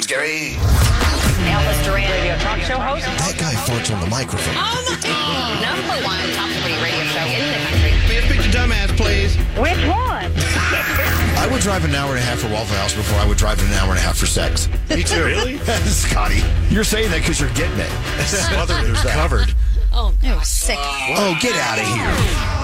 sounds, Gary? Elvis Duran, radio talk show host. That guy farts on the microphone. Number one top 40 radio show in the country. May I speak to dumbass, please? Which one? I would drive an hour and a half for Waffle House before I would drive an hour and a half for sex. Me too. Really? Scotty, you're saying that because you're getting it. Smothered covered. Oh, sick. Oh, get out of here.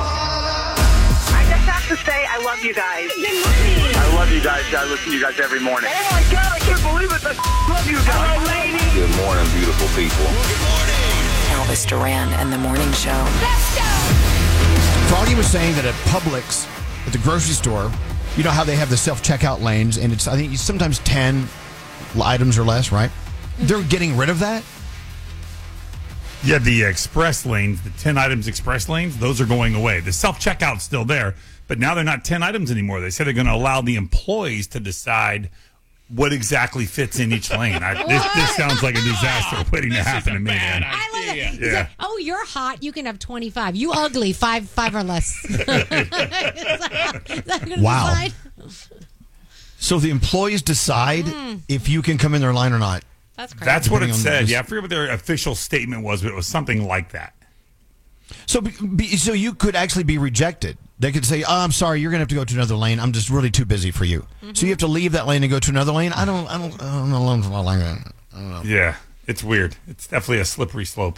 I just have to say I love you guys. I love you guys. I listen to you guys every morning. Oh my God, I can't believe it. I love you guys. Hello, lady. Good morning, beautiful people. Elvis Duran and the Morning Show. Let's go. Froggy was saying that at Publix, at the grocery store, you know how they have the self-checkout lanes, and it's, I think, sometimes 10 items or less, right? They're getting rid of that? Yeah, the express lanes, the 10 items express lanes, those are going away. The self-checkout's still there, but now they're not 10 items anymore. They said they're going to allow the employees to decide what exactly fits in each lane. This sounds like a disaster waiting to happen to me, man. I love it. He's Yeah. like, oh, you're hot. You can have 25. You ugly. Five or less. Is that gonna Wow. decide? So the employees decide if you can come in their line or not. That's crazy. That's what it Depending on said. this- Yeah, I forget what their official statement was, but it was something like that. So so you could actually be rejected. They could say, "Oh, I'm sorry, you're going to have to go to another lane. I'm just really too busy for you." So you have to leave that lane and go to another lane. I don't know if I like that. I don't know. Yeah, it's weird. It's definitely a slippery slope.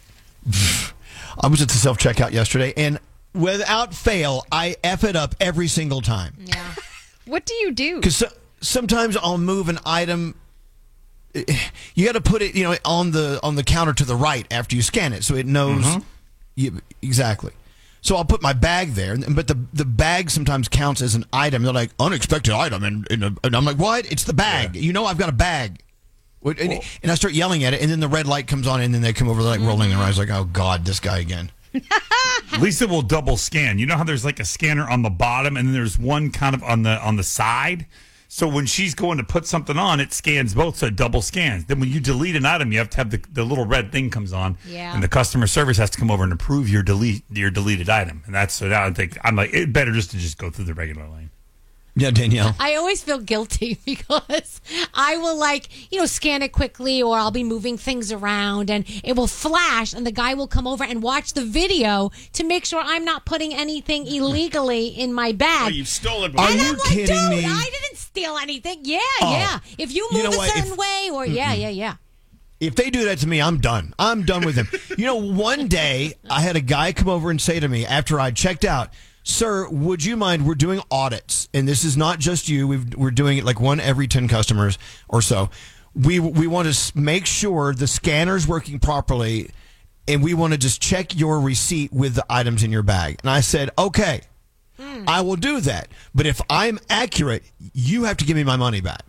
I was at the self-checkout yesterday, and without fail, I F it up every single time. Yeah. What do you do? Because sometimes I'll move an item. You got to put it, on the counter to the right after you scan it, so it knows exactly. So I'll put my bag there, but the bag sometimes counts as an item. They're like, unexpected item, and I'm like, what? It's the bag. Yeah. I've got a bag. And I start yelling at it, and then the red light comes on, and then they come over, like rolling their eyes, like, oh God, this guy again. At least it will double scan. You know how there's like a scanner on the bottom, and then there's one kind of on the side. So when she's going to put something on, it scans both, so it double scans. Then when you delete an item, you have to have the little red thing comes on, and the customer service has to come over and approve your deleted item. And that's so now I'm like, it better just to just go through the regular lane. Yeah, Danielle. I always feel guilty because I will scan it quickly, or I'll be moving things around and it will flash, and the guy will come over and watch the video to make sure I'm not putting anything illegally in my bag. Oh, you've stolen. Are And you I'm like, kidding dude, me? I didn't steal anything. Yeah. If you move a certain way, or yeah. If they do that to me, I'm done. I'm done with them. One day I had a guy come over and say to me after I checked out, "Sir, would you mind? We're doing audits, and this is not just you. We're doing it like one every 10 customers or so. We want to make sure the scanner's working properly, and we want to just check your receipt with the items in your bag." And I said, "Okay, I will do that. But if I'm accurate, you have to give me my money back."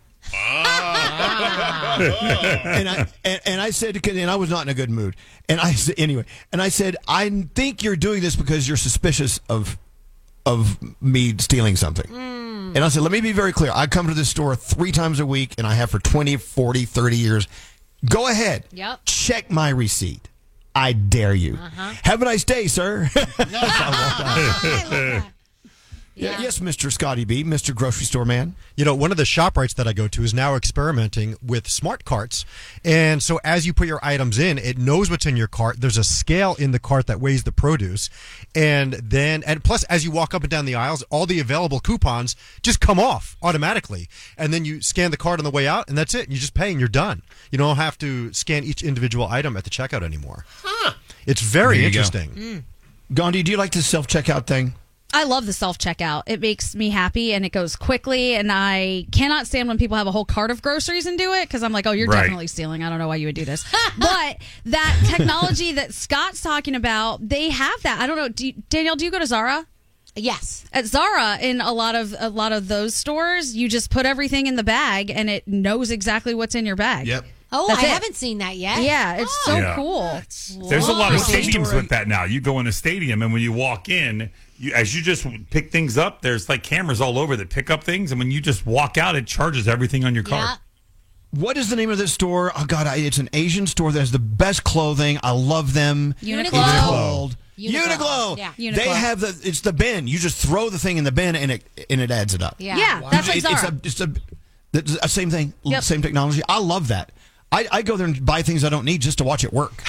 And I said, and I was not in a good mood. And I said, anyway, and I said, "I think you're doing this because you're suspicious of me stealing something." And I said, "Let me be very clear. I come to this store 3 times a week, and I have for 20, 40, 30 years. Go ahead. Yep. Check my receipt. I dare you. Have a nice day, sir." So I walked out. Yeah. Yes, Mr. Scotty B, Mr. Grocery Store Man. One of the ShopRites that I go to is now experimenting with smart carts. And so as you put your items in, it knows what's in your cart. There's a scale in the cart that weighs the produce. And plus, as you walk up and down the aisles, all the available coupons just come off automatically. And then you scan the card on the way out, and that's it. You just pay and you're done. You don't have to scan each individual item at the checkout anymore. It's very interesting. Gandhi, do you like the self-checkout thing? I love the self-checkout. It makes me happy, and it goes quickly, and I cannot stand when people have a whole cart of groceries and do it, because I'm like, oh, you're definitely stealing. I don't know why you would do this. But that technology that Scott's talking about, they have that. I don't know. Danielle, do you go to Zara? Yes. At Zara, in a lot of those stores, you just put everything in the bag, and it knows exactly what's in your bag. Yep. Oh, That's I it. haven't seen that yet. Yeah, it's so cool. There's a lot of Whoa. stadiums with that now. You go in a stadium, and when you walk in, as you just pick things up, there's like cameras all over that pick up things, and when you just walk out, it charges everything on your cart. What is the name of this store? Oh, God, it's an Asian store that has the best clothing. I love them. Uniqlo. Uniqlo. Yeah. Uniqlo. They have it's the bin. You just throw the thing in the bin, and it adds it up. Yeah. That's like It's Zara. Same thing, Yep. same technology. I love that. I go there and buy things I don't need just to watch it work.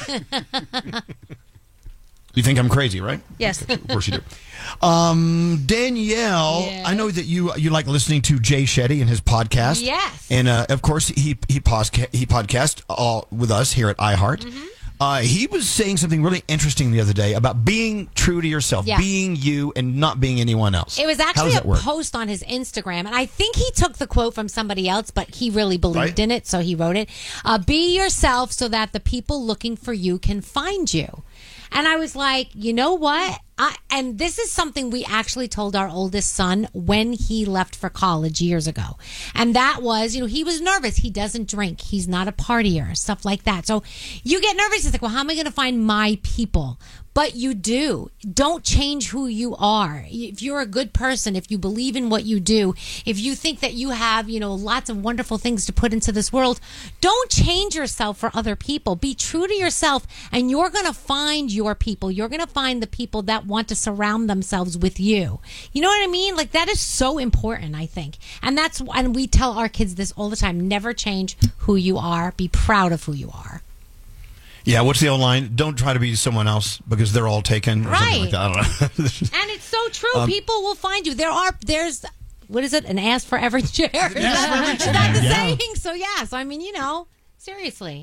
You think I'm crazy, right? Yes. Of course you do. Danielle, Yes. I know that you like listening to Jay Shetty and his podcast. Yes. And of course he podcast all with us here at iHeart. He was saying something really interesting the other day about being true to yourself, Yeah. being you, and not being anyone else. It was How actually does a that work? post on his Instagram, and I think he took the quote from somebody else, but he really believed Right. in it, so he wrote it. Be yourself so that the people looking for you can find you. And I was like, you know what? And this is something we actually told our oldest son when he left for college years ago. And that was, he was nervous. He doesn't drink. He's not a partier, stuff like that. So you get nervous. It's like, well, how am I going to find my people? But you do. Don't change who you are. If you're a good person, if you believe in what you do, if you think that you have, lots of wonderful things to put into this world, don't change yourself for other people. Be true to yourself, and you're going to find your people. You're going to find the people that want to surround themselves with you. You know what I mean? Like, that is so important, I think. And we tell our kids this all the time. Never change who you are. Be proud of who you are. Yeah, what's the old line? Don't try to be someone else because they're all taken. Or something like that. I don't know. And it's so true. People will find you. There's, what is it? An ass for every chair. Is that the saying? So, yes. I mean, seriously.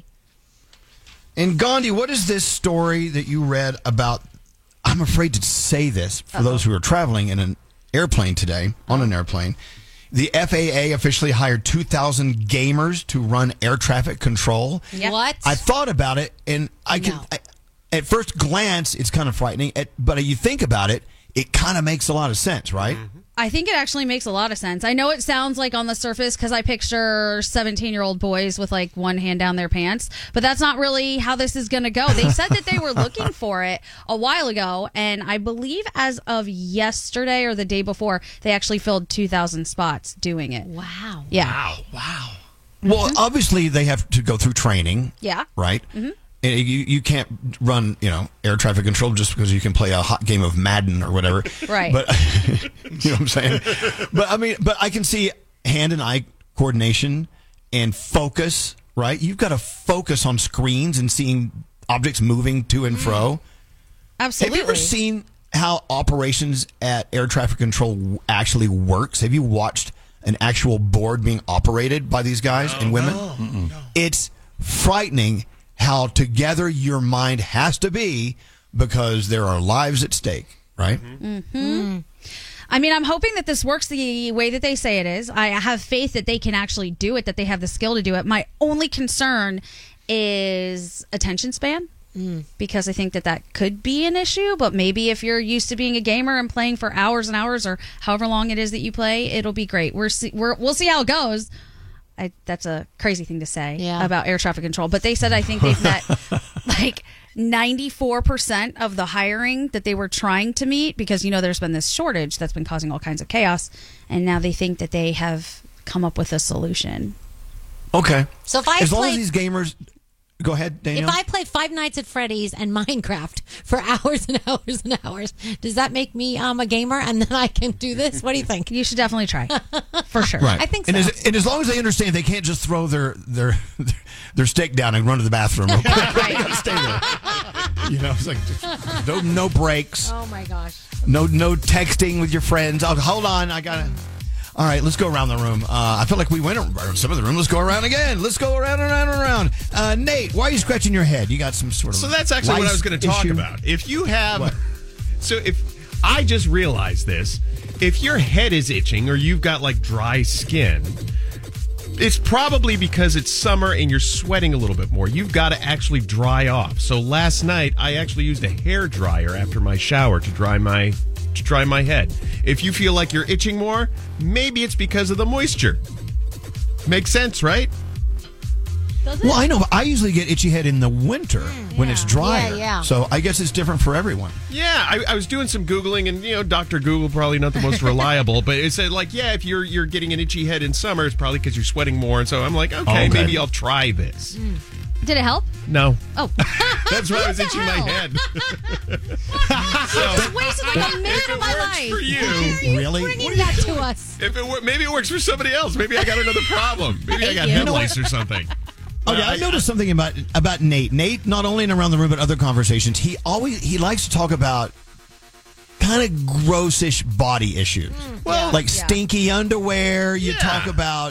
And Gandhi, what is this story that you read about? I'm afraid to say this for those who are traveling in an airplane today, on an airplane. The FAA officially hired 2,000 gamers to run air traffic control. Yep. What? I thought about it, and at first glance, it's kind of frightening. But you think about it, it kind of makes a lot of sense, right? Mm-hmm. I think it actually makes a lot of sense. I know it sounds like on the surface because I picture 17-year-old boys with like one hand down their pants, but that's not really how this is going to go. They said that they were looking for it a while ago, and I believe as of yesterday or the day before, they actually filled 2,000 spots doing it. Wow. Yeah. Wow. Well, obviously, they have to go through training. Yeah. Right? Mm-hmm. And you can't run, air traffic control just because you can play a hot game of Madden or whatever. Right. But you know what I'm saying? But I can see hand and eye coordination and focus, right? You've got to focus on screens and seeing objects moving to and fro. Absolutely. Have you ever seen how operations at air traffic control actually works? Have you watched an actual board being operated by these guys and women? No. It's frightening how together your mind has to be because there are lives at stake, right? Mm-hmm. I mean, I'm hoping that this works the way that they say it is. I have faith that they can actually do it, that they have the skill to do it. My only concern is attention span. Because I think that could be an issue, but maybe if you're used to being a gamer and playing for hours and hours or however long it is that you play, it'll be great. We'll see how it goes. That's a crazy thing to say about air traffic control, but they said I think they've met like 94% of the hiring that they were trying to meet because, there's been this shortage that's been causing all kinds of chaos, and now they think that they have come up with a solution. Okay. So if as long as these gamers... Go ahead, Daniel. If I play Five Nights at Freddy's and Minecraft for hours and hours and hours, does that make me a gamer and then I can do this? What do you think? You should definitely try. For sure. Right. I think so. And as long as they understand they can't just throw their steak down and run to the bathroom real quick. They gotta stay there. It's like no breaks. Oh my gosh. No texting with your friends. Oh, hold on, I gotta... All right, let's go around the room. I feel like we went around some of the room. Let's go around again. Let's go around and around and around. Nate, why are you scratching your head? You got some sort of... So that's actually what I was going to talk about. If you have... What? So if I just realized this, if your head is itching or you've got like dry skin, it's probably because it's summer and you're sweating a little bit more. You've got to actually dry off. So last night, I actually used a hair dryer after my shower to dry my head. If you feel like you're itching more, maybe it's because of the moisture. Makes sense, right? Well, I know. But I usually get itchy head in the winter when it's drier. Yeah. So I guess it's different for everyone. Yeah, I was doing some Googling, and Dr. Google probably not the most reliable, but it said if you're getting an itchy head in summer, it's probably because you're sweating more. And so I'm like, okay, maybe I'll try this. Did it help? No. Oh. That's why I was itching my head. just wasted like a minute of my life. For you. Really? Bringing that to us. If maybe it works for somebody else. Maybe I got another problem. Maybe I got you. head lice or something. Okay, I noticed something about Nate. Nate, not only in Around the Room but other conversations, he likes to talk about kind of grossish body issues. Well, like stinky underwear. You talk about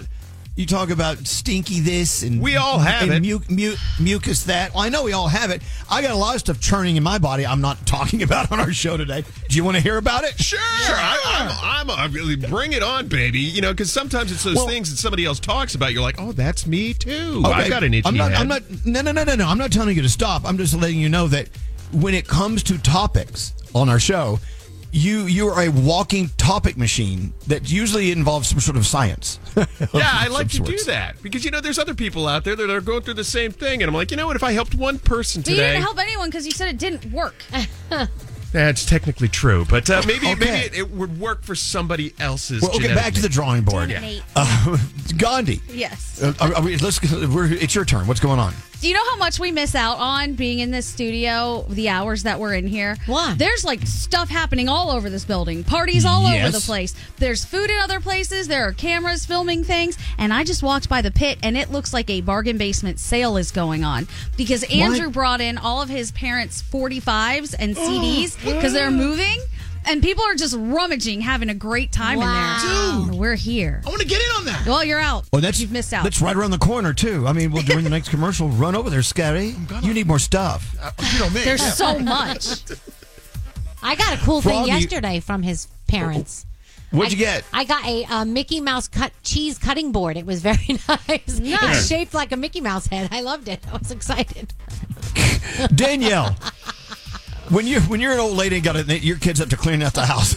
stinky this, and we all have it. Mucus that. Well, I know we all have it. I got a lot of stuff churning in my body. I'm not talking about on our show today. Do you want to hear about it? Sure. I'm really bring it on, baby. You know, because sometimes it's those things that somebody else talks about. You're like, oh, that's me too. Okay. I've got an itchy head. No. I'm not telling you to stop. I'm just letting you know that when it comes to topics on our show, you are a walking topic machine that usually involves some sort of science. Yeah, I like to do that because, there's other people out there that are going through the same thing. And I'm like, you know what? If I helped one person But you today. didn't help anyone because you said it didn't work. That's technically true. But maybe Okay. it would work for somebody else's. Well, okay, back to the drawing board. Nate. Gandhi. Yes. It's your turn. What's going on? Do you know how much we miss out on being in this studio, the hours that we're in here? Why? There's like stuff happening all over this building, parties all over Yes. the place. There's food in other places, there are cameras filming things, and I just walked by the pit and it looks like a bargain basement sale is going on because Andrew brought in all of his parents' 45s and CDs because they're moving. And people are just rummaging, having a great time in there. Dude. We're here. I want to get in on that. Well, you're out. Oh, You've missed out. That's right around the corner, too. I mean, during the next commercial, run over there, Scary. You need more stuff. You know me. There's so much. I got a cool Froggy- thing yesterday from his parents. What'd you get? I got a Mickey Mouse cheese cutting board. It was very nice. It's shaped like a Mickey Mouse head. I loved it. I was excited. Danielle. When you're an old lady and got your kids up to clean out the house.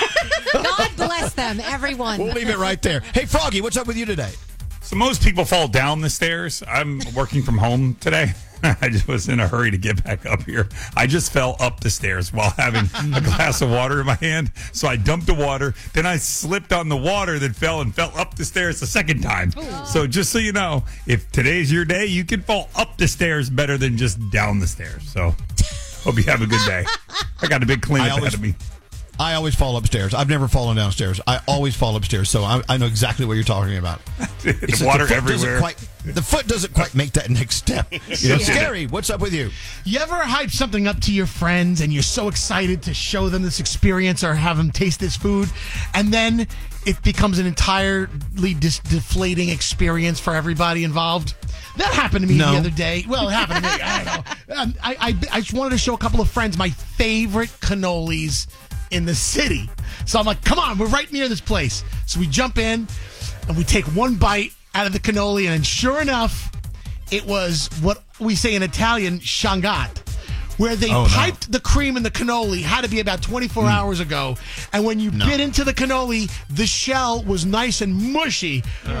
God bless them, everyone. We'll leave it right there. Hey, Froggy, what's up with you today? So most people fall down the stairs. I'm working from home today. I just was in a hurry to get back up here. I just fell up the stairs while having a glass of water in my hand. So I dumped the water. Then I slipped on the water that fell and fell up the stairs the second time. So just so you know, if today's your day, you can fall up the stairs better than just down the stairs. So hope you have a good day. I got a big cleanup ahead of me. I always fall upstairs. I've never fallen downstairs. I always fall upstairs, so I know exactly what you're talking about. The water everywhere. The foot doesn't quite make that next step. Scary, what's up with you? You ever hype something up to your friends and you're so excited to show them this experience or have them taste this food, and then it becomes an entirely deflating experience for everybody involved? That happened to me the other day. Well, it happened to me. I don't know. I just wanted to show a couple of friends my favorite cannolis in the city. So I'm like, come on, we're right near this place. So we jump in and we take one bite out of the cannoli, and sure enough, it was what we say in Italian, shangat, where they piped the cream in the cannoli, had to be about 24 hours ago. And when you bit into the cannoli, the shell was nice and mushy.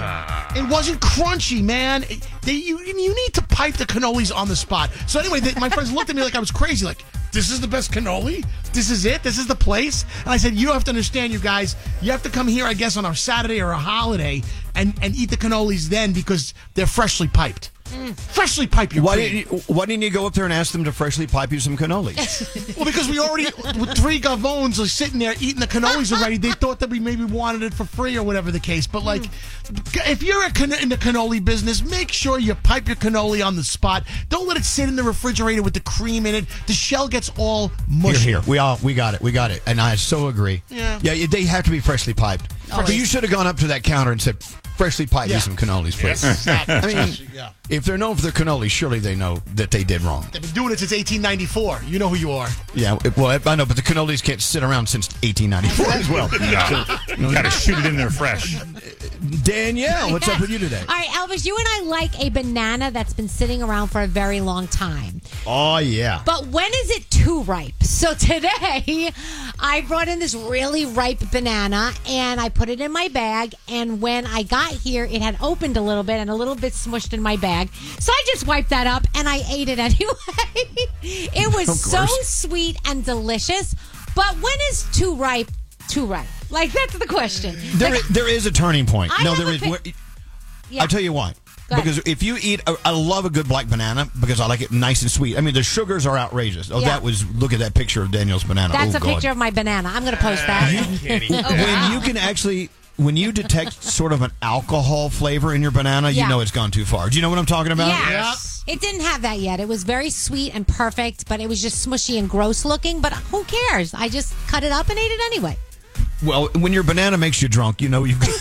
It wasn't crunchy, man. You need to pipe the cannolis on the spot. So anyway, my friends looked at me like I was crazy, like, this is the best cannoli? This is it? This is the place? And I said, you have to understand, you guys, you have to come here, I guess, on a Saturday or a holiday and eat the cannolis then because they're freshly piped. Freshly pipe your cream. Why didn't you go up there and ask them to freshly pipe you some cannolis? Well, because we already, with three gavones are sitting there eating the cannolis already, they thought that we maybe wanted it for free or whatever the case. But, like, if you're in the cannoli business, make sure you pipe your cannoli on the spot. Don't let it sit in the refrigerator with the cream in it. The shell gets all mushy. Here. We got it. And I so agree. Yeah, they have to be freshly piped. But you should have gone up to that counter and said, freshly pipe me some cannolis, please. Yes, I mean, if they're known for their cannolis, surely they know that they did wrong. They've been doing it since 1894. You know who you are. Yeah, well, I know, but the cannolis can't sit around since 1894 as well. You got to shoot it in there fresh. Danielle, what's up with you today? All right, Elvis, you and I like a banana that's been sitting around for a very long time. Oh, yeah. But when is it too ripe? So today, I brought in this really ripe banana, and I put it in my bag, and when I got here, it had opened a little bit and a little bit smushed in my bag. So I just wiped that up, and I ate it anyway. It was so sweet and delicious. But when is too ripe too ripe? Like, that's the question. There is a turning point. I No, have there a is. pi- Yeah. I'll tell you why. Go ahead. Because if you eat, I love a good black banana because I like it nice and sweet. I mean, the sugars are outrageous. Oh, Yeah. look at that picture of Daniel's banana. That's oh, a God. picture of my banana. I'm going to post that. When you can actually, when you detect sort of an alcohol flavor in your banana, you Yeah. know it's gone too far. Do you know what I'm talking about? Yeah. It didn't have that yet. It was very sweet and perfect, but it was just smushy and gross looking. But who cares? I just cut it up and ate it anyway. Well, when your banana makes you drunk, you know you've got.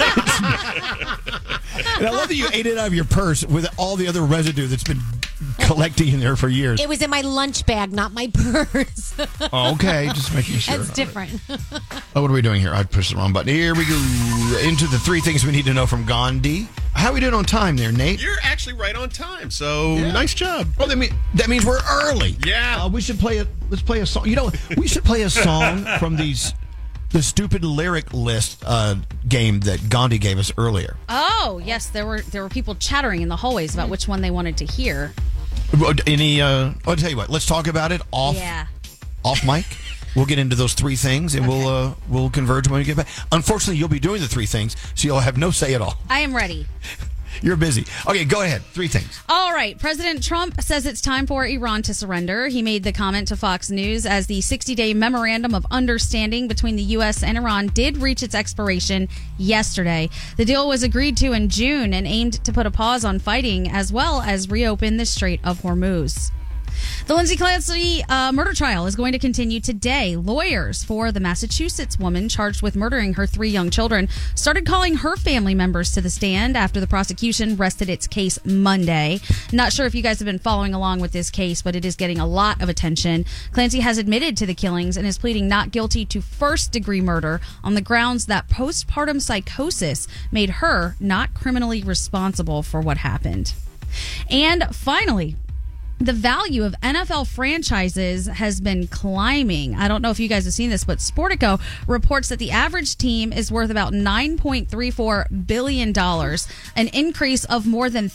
And I love that you ate it out of your purse with all the other residue that's been collecting in there for years. It was in my lunch bag, not my purse. Oh, okay, just making sure. That's different. Oh, what are we doing here? I pushed the wrong button. Here we go into the 3 things we need to know from Gandhi. How are we doing on time there, Nate? You're actually right on time, so nice job. Oh, that means we're early. Yeah. We should play let's play a song. You know, we should play a song from the stupid lyric list game that Gandhi gave us earlier. Oh, yes, there were people chattering in the hallways about which one they wanted to hear. I'll tell you what, let's talk about it off mic. We'll get into those 3 things, and we'll converge when we get back. Unfortunately, you'll be doing the 3 things, so you'll have no say at all. I am ready. You're busy. Okay, go ahead. 3 things. All right. President Trump says it's time for Iran to surrender. He made the comment to Fox News as the 60-day memorandum of understanding between the U.S. and Iran did reach its expiration yesterday. The deal was agreed to in June and aimed to put a pause on fighting as well as reopen the Strait of Hormuz. The Lindsay Clancy murder trial is going to continue today. Lawyers for the Massachusetts woman charged with murdering her 3 young children started calling her family members to the stand after the prosecution rested its case Monday. Not sure if you guys have been following along with this case, but it is getting a lot of attention. Clancy has admitted to the killings and is pleading not guilty to first-degree murder on the grounds that postpartum psychosis made her not criminally responsible for what happened. And finally, the value of NFL franchises has been climbing. I don't know if you guys have seen this, but Sportico reports that the average team is worth about $9.34 billion, an increase of more than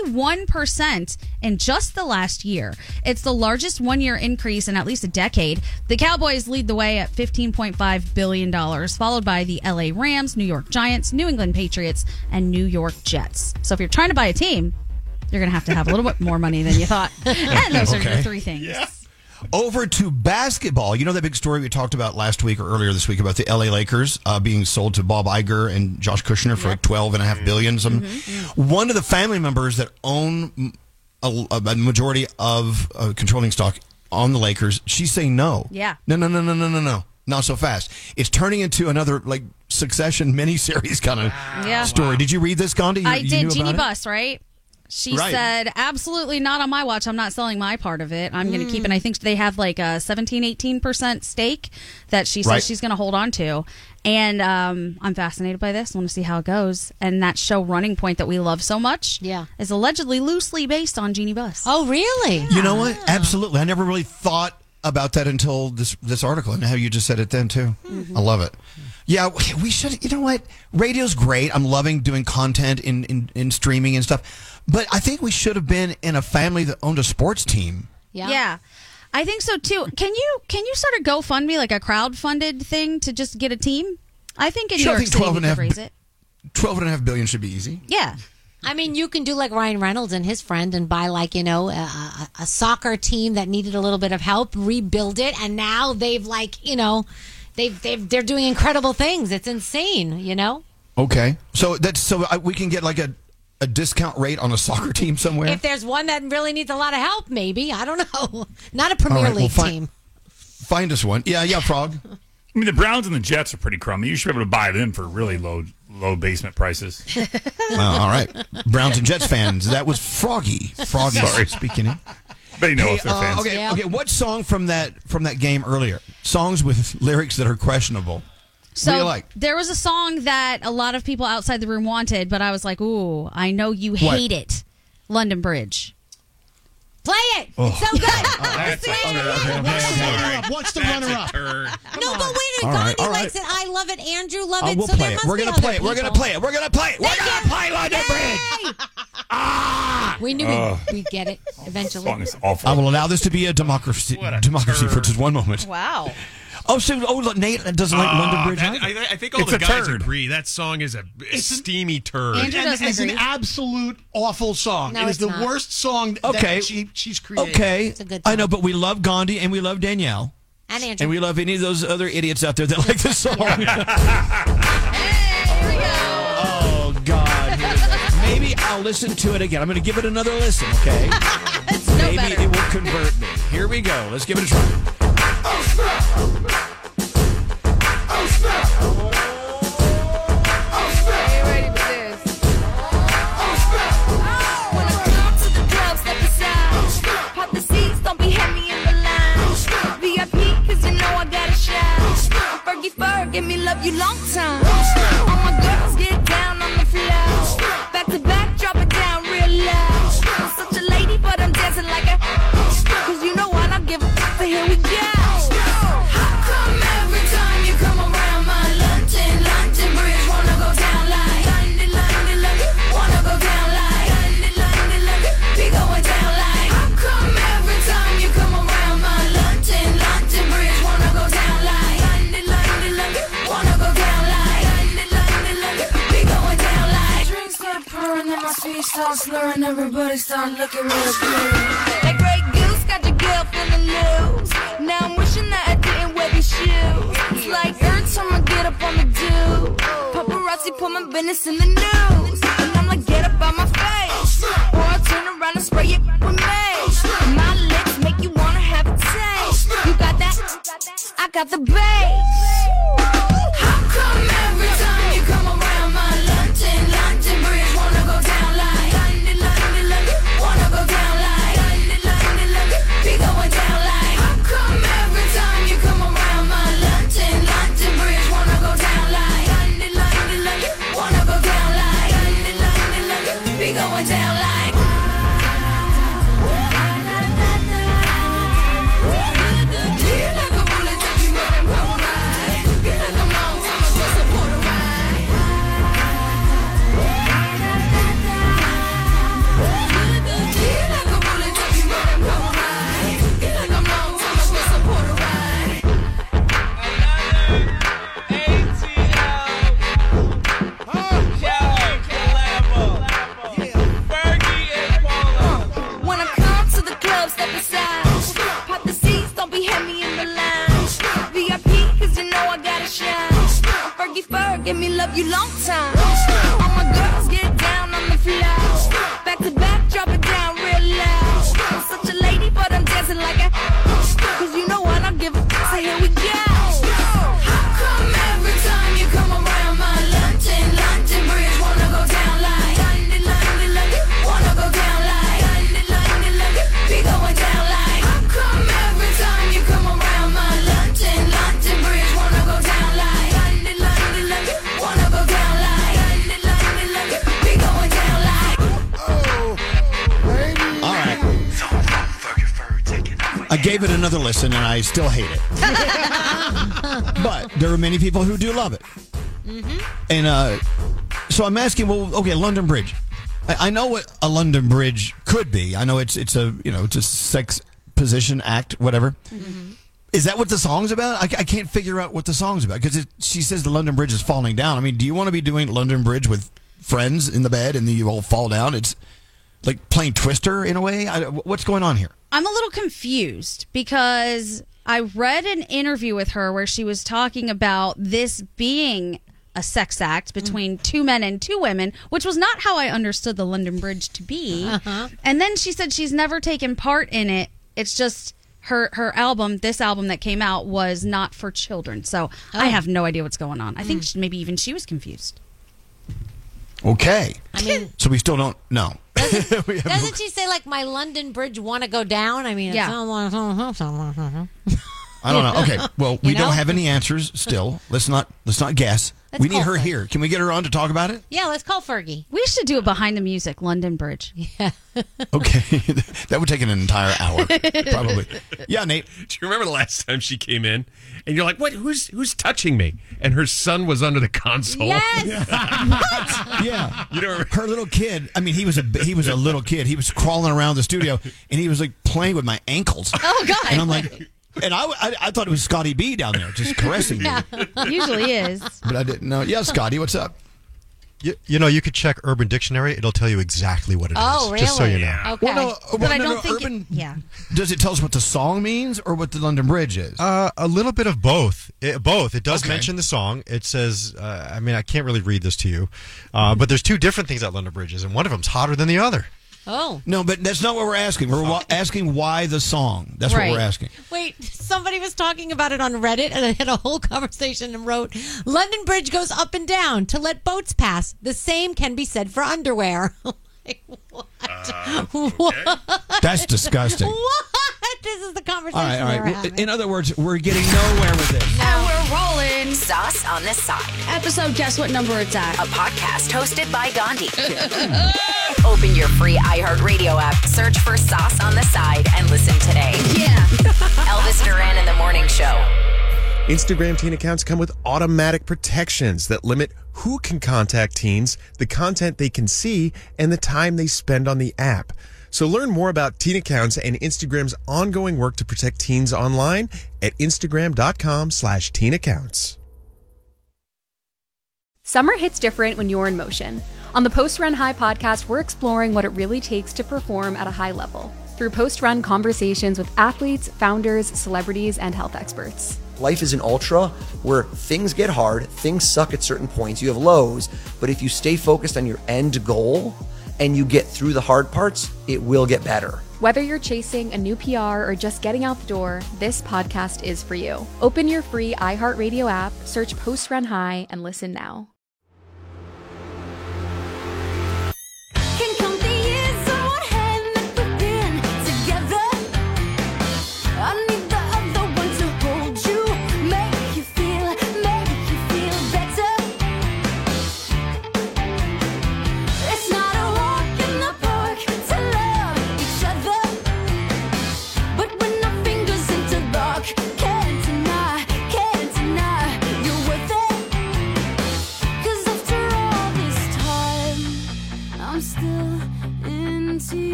31% in just the last year. It's the largest one-year increase in at least a decade. The Cowboys lead the way at $15.5 billion, followed by the LA Rams, New York Giants, New England Patriots, and New York Jets. So if you're trying to buy a team, you're going to have a little bit more money than you thought. And those are the 3 things. Yeah. Over to basketball. You know that big story we talked about last week or earlier this week about the LA Lakers being sold to Bob Iger and Josh Kushner for like $12.5 billion. One of the family members that own a majority of controlling stock on the Lakers, she's saying no. Yeah. No. Not so fast. It's turning into another like Succession miniseries kind of story. Did you read this, Gandhi? I did. Knew Jeannie about it? Buss, right? She said, absolutely not on my watch. I'm not selling my part of it. I'm going to keep it. I think they have like a 18% stake that she says she's going to hold on to. And I'm fascinated by this. I want to see how it goes. And that show Running Point that we love so much is allegedly loosely based on Jeannie Buss. Oh, really? You know what? Absolutely. I never really thought about that until this article, and how you just said it then too. I love it. Yeah, we should. You know what? Radio's great. I'm loving doing content in streaming and stuff. But I think we should have been in a family that owned a sports team. Yeah. I think so too. Can you start a GoFundMe, like a crowd-funded thing to just get a team? I think in New York City we could raise it. $12.5 billion should be easy. Yeah. I mean, you can do like Ryan Reynolds and his friend and buy like, a soccer team that needed a little bit of help, rebuild it, and now they've like, they're doing incredible things. It's insane, Okay. So we can get like a discount rate on a soccer team somewhere? If there's one that really needs a lot of help, maybe. I don't know. Not a Premier League team. Find us one. Yeah, Frog. I mean, the Browns and the Jets are pretty crummy. You should be able to buy them for really low basement prices. All right. Browns and Jets fans. That was Froggy. Sorry. Speaking in. They know if they're fans. Okay. What song from that game earlier? Songs with lyrics that are questionable. So what do you like? There was a song that a lot of people outside the room wanted, but I was like, ooh, I know you hate it. London Bridge. Play it. It's so good. What's the runner-up? No, but wait, Gandhi likes it. I love it. Andrew loves it. We'll So play there it. must We're be going to other play it. We're going to people. play it. We're going to play it. We're going to play London Bridge. We knew we'd get it eventually. Song is awful. I will allow this to be a democracy for just one moment. Wow. Nate doesn't like London Bridge. I think all the guys agree that song is a steamy turd. And it's an absolute awful song. No, it is it's the not. worst song that she's created. Okay, It's a good song. I know, but we love Gandhi and we love Danielle. And Andrew. And we love any of those other idiots out there that like this song. Hey, here we go. Oh, God. Maybe I'll listen to it again. I'm going to give it another listen, okay? It's no Maybe better. it will convert me. Here we go. Let's give it a try. Oh, snap. Oh, snap. Oh, snap. Are you ready for this? Oh, snap. When I come to the club, step aside. Pop the seats, don't be heavy in the line. VIP, cause you know I got a shine. Fergie Ferg, give me love you long time. All my girls get down on the floor. Back to back, drop it down real loud. I'm such a lady, but I'm dancing like a. Cause you know what, I give a f. Here we go. How come every time you come around my London Bridge, wanna go down like London, wanna go down like London, be going down like. How come every time you come around my London Bridge, wanna go down like London, wanna go down like London, be going down like. Drinks start pouring and my feet start slurring, everybody start looking real good. Like Grey Goose got your girl feeling loose. Now I'm wishing that I didn't wear these shoes. It's like every time I get up on the do, paparazzi put my business in the news. And I'm like, get up on my face, or I turn around and spray it with mace. My lips make you wanna have a taste. You got that? I got the bass. How come every time you come around my London Bridge, wanna go down like London, wanna go down like London, be going down like. How come every time you come around my London Bridge, wanna go down like London, wanna go down like London, be going down like. When I come to the club, step aside. Pop the seats, don't be heavy in the line. VIP, cause you know I got a shine. Fergie Ferg, give me love you long time. All my girls get down on the floor. Back to back, drop it down real loud. I'm such a lady, but I'm dancing like a. Cause you know what, I'll give a. So here we go. How come every time you come around my London Bridge, wanna go down like London, wanna go down like London, be going down like. How come every time you come around my London Bridge, wanna go down like London, wanna go down like London, be going down like. All right. I gave it another listen and I still hate it. But there are many people who do love it. And so I'm asking, well, okay, London Bridge. I know what a London Bridge could be. I know it's a sex position act, whatever. Is that what the song's about? I can't figure out what the song's about because she says the London Bridge is falling down. I mean, do you want to be doing London Bridge with friends in the bed and then you all fall down? It's like playing Twister in a way. What's going on here? I'm a little confused because I read an interview with her where she was talking about this being a sex act between two men and two women, which was not how I understood the London Bridge to be. And then she said she's never taken part in it. It's just her album, this album that came out, was not for children. So I have no idea what's going on. I think maybe even she was confused. Okay. I mean, so we still don't know. Doesn't she say like my London Bridge want to go down? I mean, Yeah. I don't know. Okay. Well, we don't have any answers still. Let's not guess. Let's we need call her Fergie. here. Can we get her on to talk about it? Yeah, let's call Fergie. We should do it behind the music, London Bridge. Yeah. Okay. That would take an entire hour, probably. Yeah, Nate. Do you remember the last time she came in and you're like, "What? Who's touching me?" And her son was under the console. Yes. What? Yeah. You know, Her little kid. I mean, he was a little kid. He was crawling around the studio and he was like playing with my ankles. Oh God! And I'm like, And I thought it was Scotty B down there just caressing me. Usually is. But I didn't know. Yeah, Scotty, what's up? You know, you could check Urban Dictionary. It'll tell you exactly what it is. Oh, really? Just so you know. Okay. But I don't think Urban, yeah. Does it tell us what the song means or what the London Bridge is? A little bit of both. Both. It does Okay. mention the song. It says, I mean, I can't really read this to you, but there's two different things at London Bridges, and one of them's hotter than the other. Oh. No, but that's not what we're asking. We're asking why the song. That's Right. what we're asking. Wait, somebody was talking about it on Reddit and I had a whole conversation and wrote, London Bridge goes up and down to let boats pass. The same can be said for underwear. Like, what? What? That's disgusting. What? This is the conversation All right. we're having. In other words, we're getting nowhere with this. Now we're rolling. Sauce on the Side. Episode, guess what number it's at? A podcast hosted by Gandhi. Open your free iHeartRadio app, search for Sauce on the Side, and listen today. Yeah. Elvis Duran and the Morning Show. Instagram teen accounts come with automatic protections that limit who can contact teens, the content they can see, and the time they spend on the app. So learn more about teen accounts and Instagram's ongoing work to protect teens online at Instagram.com/teen accounts. Summer hits different when you're in motion. On the Post Run High podcast, we're exploring what it really takes to perform at a high level through post-run conversations with athletes, founders, celebrities, and health experts. Life is an ultra where things get hard, things suck at certain points, you have lows, but if you stay focused on your end goal and you get through the hard parts, it will get better. Whether you're chasing a new PR or just getting out the door, this podcast is for you. Open your free iHeartRadio app, search Post Run High, and listen now.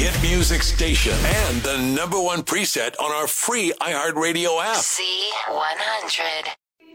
hit music station and the #1 preset on our free iHeartRadio app. C100.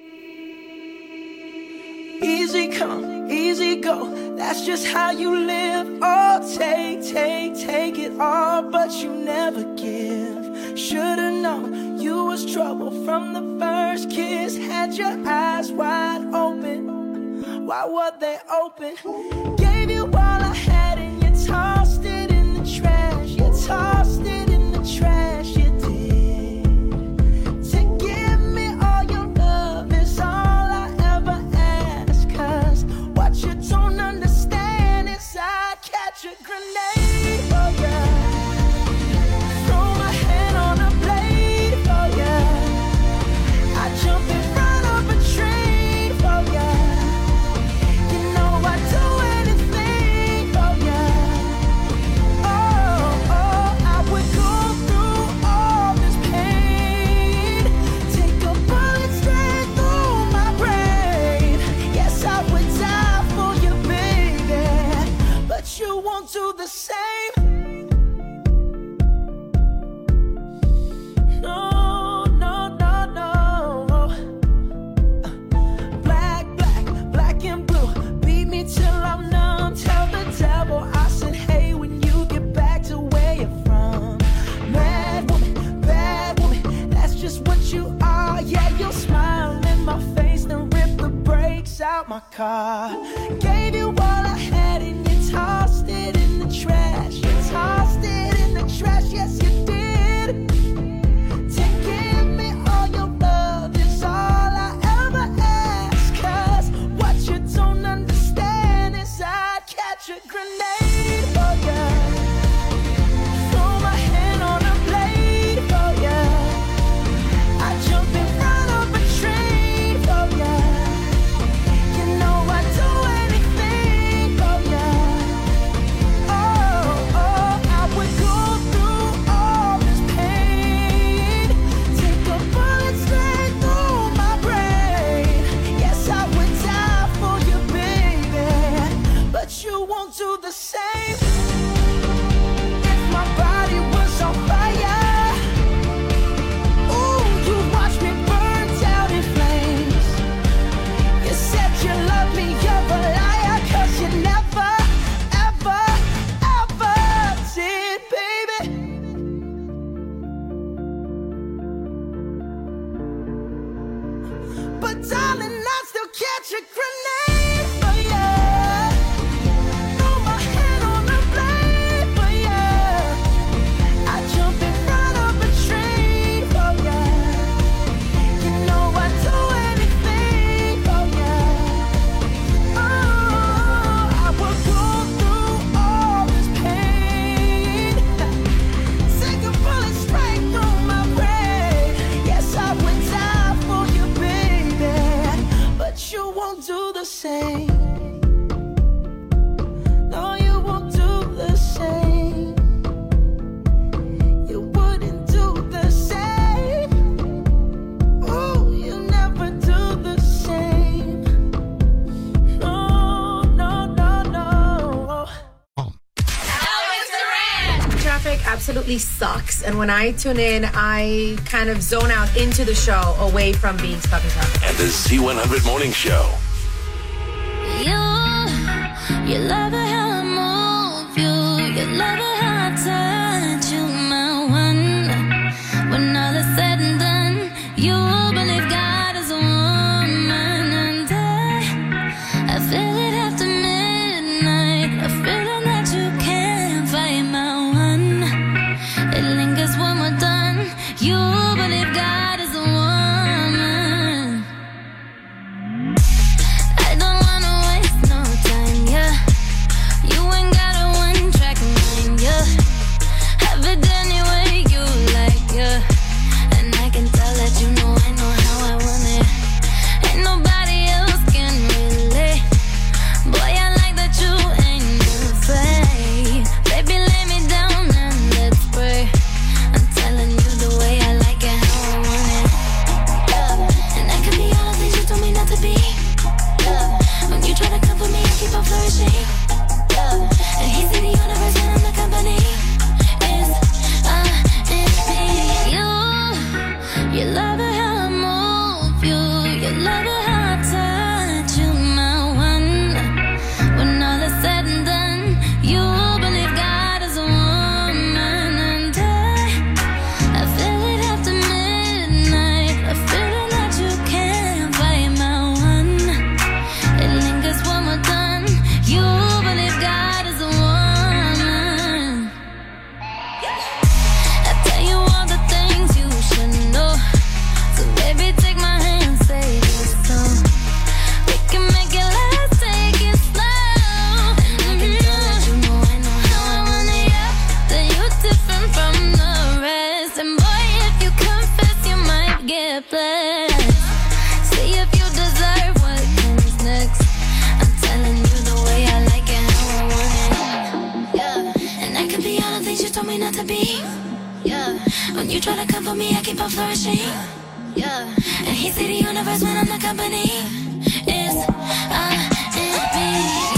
Easy come, easy go. That's just how you live. Oh, take it all, but you never give. Should've known you was trouble from the first kiss. Had your eyes wide open. Why were they open? Gave you all I had and you tossed it in the trash. You tossed it in the trash. You did. To give me all your love is all I ever ask. 'Cause what you don't understand is I'd catch a grenade for ya. Throw my hand on a blade for ya. I'd jump in front of a train for ya. You know I'd do anything for ya. Oh, I would go through all this pain. Take a bullet straight through my brain. Yes, I would die for you, baby. But you won't do the same. No. Black and blue. Beat me till I'm numb. Tell the devil I said, hey, when you get back to where you're from. Bad woman, that's just what you are. Yeah, you'll smile in my face, then rip the brakes out my car. Gave you all I had and you tossed it in the trash. You tossed it in the trash, yes you did. To give me all your love is all I ever ask. 'Cause what you don't understand is I'd catch a grenade for ya. Throw my hand on a blade for ya. I'd jump in front of a train for ya. You know I'd do anything for ya. Oh, I would go through all this pain. Take a bullet straight through my brain. Yes, I would die for you, baby. But you won't do the same. If my body was on fire, ooh, you watch me burn down in flames. You said you love me, you're a liar. 'Cause you never, ever, ever did, baby. But darling, I'd still catch a grenade for ya. Throw my hand on a blade for ya. I'd jump in front of a train for ya. You know I'd do anything for ya. Oh, I would go through all this pain. Take a bullet straight through my brain. Yes, I would die for you, baby. But you won't do the same. No, you won't do the same. You wouldn't do the same. Oh, you never do the same. No. Traffic absolutely sucks, and when I tune in, I kind of zone out into the show away from being stuck in traffic. And the Z100 Morning Show. You love it how I move you. You love it how I touch you, my one. When all is said and done, you believe God is a woman, and I feel it after midnight. A feeling that you can't fight, my one. It lingers when we're done. You believe God is a woman. I don't wanna waste no time, yeah. me not to be. Yeah. When you try to come for me, I keep on flourishing. Yeah. And he see the universe when I'm the company. It's I and me.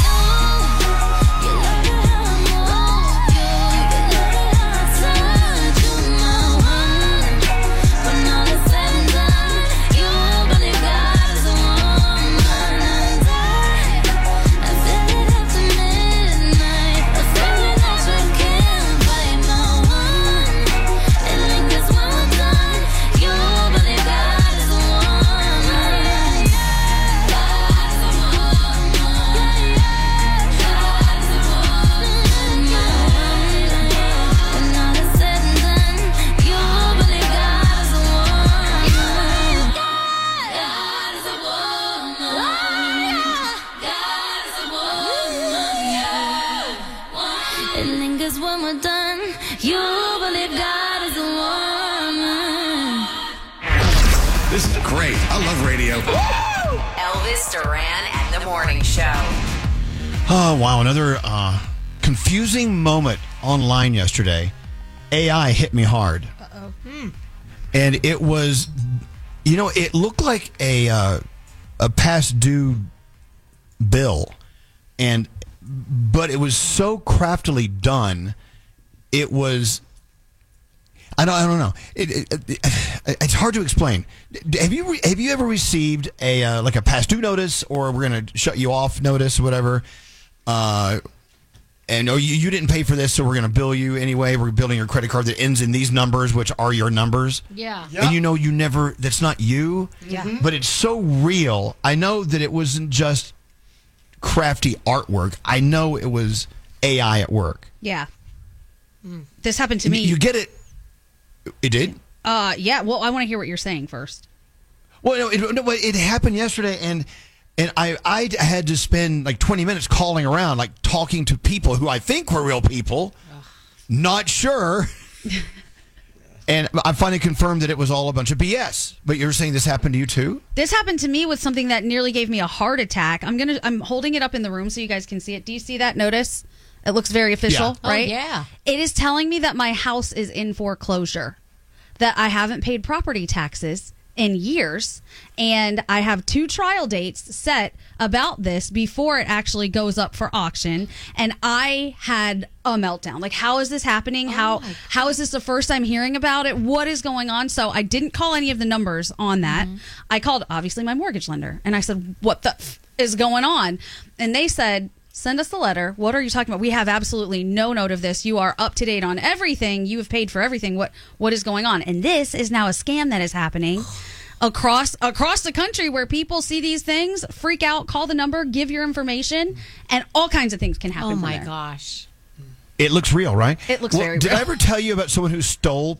This is great. I love radio. Elvis Duran and the Morning Show. Oh, wow. Another confusing moment online yesterday. AI hit me hard. Uh-oh. And it was, it looked like a past due bill. But it was so craftily done. It was... I don't know. It's hard to explain. Have you ever received a past due notice, or we're going to shut you off notice, or whatever? And you didn't pay for this, so we're going to bill you anyway. We're billing your credit card that ends in these numbers, which are your numbers. Yeah. And you never. That's not you. Yeah. But it's so real. I know that it wasn't just crafty artwork. I know it was AI at work. Yeah. This happened to me. You get it. It did? Yeah. Well, I want to hear what you're saying first. Well, it happened yesterday, and I had to spend like 20 minutes calling around, like talking to people who I think were real people. Not sure. And I finally confirmed that it was all a bunch of BS. But you're saying this happened to you too? This happened to me with something that nearly gave me a heart attack. I'm holding it up in the room so you guys can see it. Do you see that notice? It looks very official, right? Oh, yeah. It is telling me that my house is in foreclosure, that I haven't paid property taxes in years, and I have 2 trial dates set about this before it actually goes up for auction, and I had a meltdown. Like, how is this happening? How is this the first I'm hearing about it? What is going on? So I didn't call any of the numbers on that. I called, obviously, my mortgage lender, and I said, what the is going on? And they said, send us the letter. What are you talking about? We have absolutely no note of this. You are up to date on everything. You have paid for everything. What is going on? And this is now a scam that is happening across the country, where people see these things, freak out, call the number, give your information, and all kinds of things can happen. Oh my there. gosh. It looks real, right? It looks very real. Did I ever tell you about someone who stole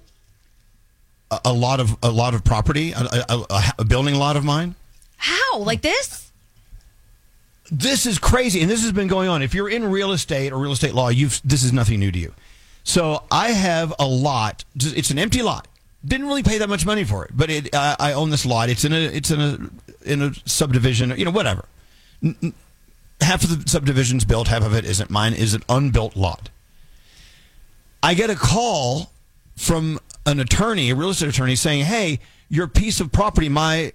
a lot of property, a building lot of mine? How? Like this? This is crazy, and this has been going on. If you're in real estate or real estate law, this is nothing new to you. So I have a lot. It's an empty lot. Didn't really pay that much money for it, but I own this lot. It's in a subdivision. Whatever. Half of the subdivision's built, half of it isn't. Mine is an unbuilt lot. I get a call from an attorney, a real estate attorney, saying, "Hey, your piece of property, my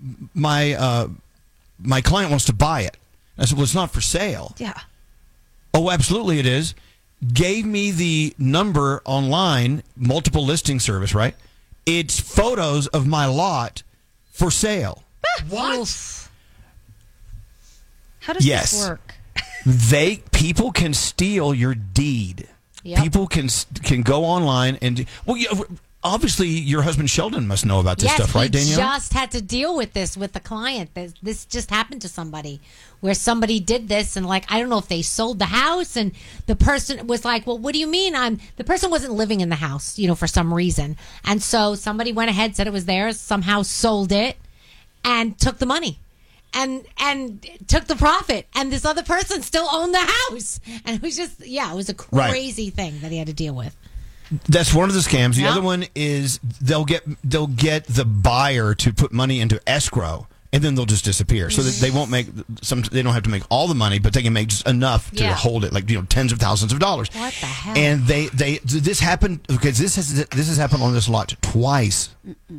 client wants to buy it." I said, well, it's not for sale. Yeah. Oh, absolutely it is. Gave me the number online, multiple listing service, right? It's photos of my lot for sale. What? How does this work? People can steal your deed. Yep. People can go online and obviously your husband Sheldon must know about this stuff, right, Danielle? Yes, just had to deal with this with the client. This just happened to somebody where somebody did this, and I don't know if they sold the house, and the person was like, well, what do you mean? The person wasn't living in the house, for some reason. And so somebody went ahead, said it was theirs, somehow sold it, and took the money. And took the profit, and this other person still owned the house. And it was just, it was a crazy thing that he had to deal with. That's one of the scams. The other one is they'll get the buyer to put money into escrow, and then they'll just disappear. So that they won't make they don't have to make all the money, but they can make just enough to hold it, like tens of thousands of dollars. What the hell? And this happened because this has happened on this lot twice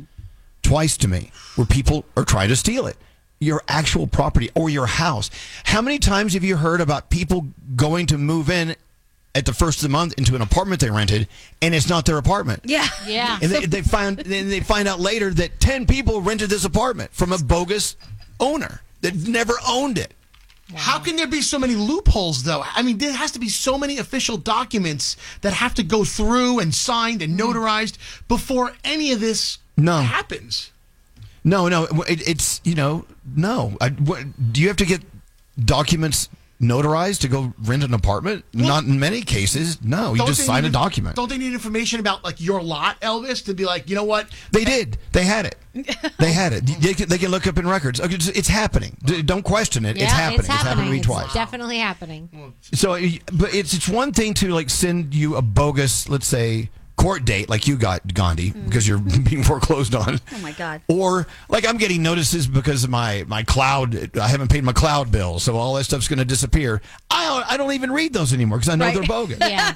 to me, where people are trying to steal it. Your actual property or your house. How many times have you heard about people going to move in at the first of the month into an apartment they rented, and it's not their apartment? Yeah. And they find out later that 10 people rented this apartment from a bogus owner that never owned it. How can there be so many loopholes, though? I mean, there has to be so many official documents that have to go through and signed and notarized before any of this happens. No, it's no. Do you have to get documents notarized to go rent an apartment? Not in many cases. No, you just sign a document. Don't they need information about like your lot, Elvis, to be like, you know what? They did. They had it. They can look up in records. It's happening. Don't question it. Yeah, it's happening. It's happened to me twice. It's definitely happening. So, but it's one thing to like send you a bogus, let's say, court date like you got, Gandhi, because you're being foreclosed on. Oh my God. Or like I'm getting notices because of my cloud. I haven't paid my cloud bill, so all that stuff's going to disappear. I don't even read those anymore because I know they're bogus. Yeah.